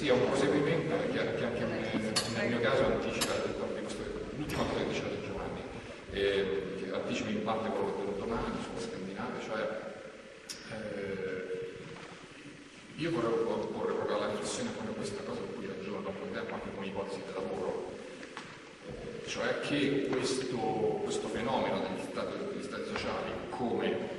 Sì, è un proseguimento che anche nel mio caso anticipa l'ultima cosa che diceva Giovanni, che anticipa in parte quello che vedo domani sulla Scandinavia, cioè io vorrei porre proprio alla riflessione proprio questa cosa su cui ragiono da un po' di tempo anche con i ipotesi del lavoro, cioè che questo fenomeno degli stati sociali come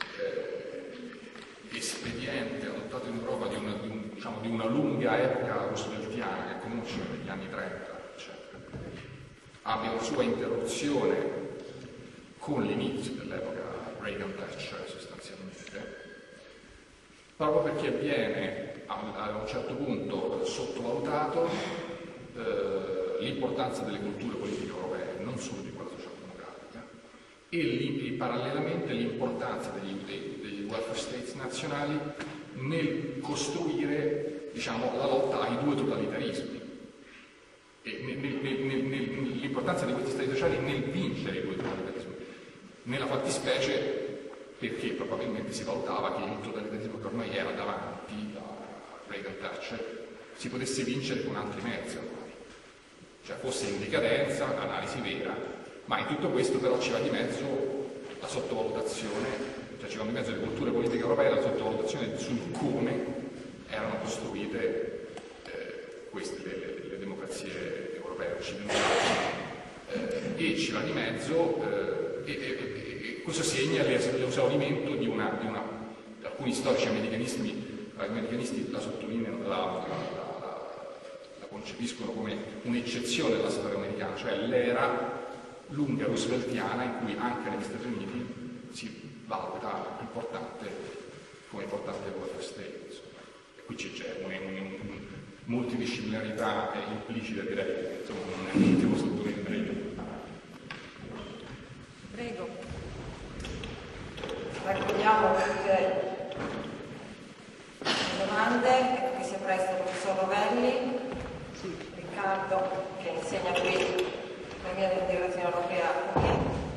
espediente adottato in Europa di una lunga epoca rooseveltiana che comincia negli anni 30, eccetera, abbia una sua interruzione con l'inizio dell'epoca Reagan-Thatcher sostanzialmente, proprio perché viene a un certo punto sottovalutato l'importanza delle culture politiche europee, non solo di quella socialdemocratica, e parallelamente l'importanza degli welfare states nazionali nel costruire, diciamo, la lotta ai due totalitarismi e l'importanza di questi stati sociali nel vincere i due totalitarismi, nella fattispecie perché probabilmente si valutava che il totalitarismo che ormai era davanti a Reagan-Thatcher si potesse vincere con altri mezzi ormai, cioè fosse in decadenza, analisi vera, ma in tutto questo però ci va di mezzo la sottovalutazione, cioè ci va di mezzo le culture politiche europee, la sottovalutazione sul come erano costruite le democrazie europee occidentali, e ci va di mezzo e questo segna l'esaurimento di alcuni storici americanisti la sottolineano, la concepiscono come un'eccezione della storia americana, cioè l'era lunga rooseveltiana in cui anche negli Stati Uniti si valuta come importante il welfare state. E qui c'è una multidisciplinarità implicita, direi, insomma non è un motivo sottolineare io. Prego. Raccogliamo tutte le domande, che sia presto il professor Rovelli, Riccardo che insegna qui l'economia dell'integrazione europea.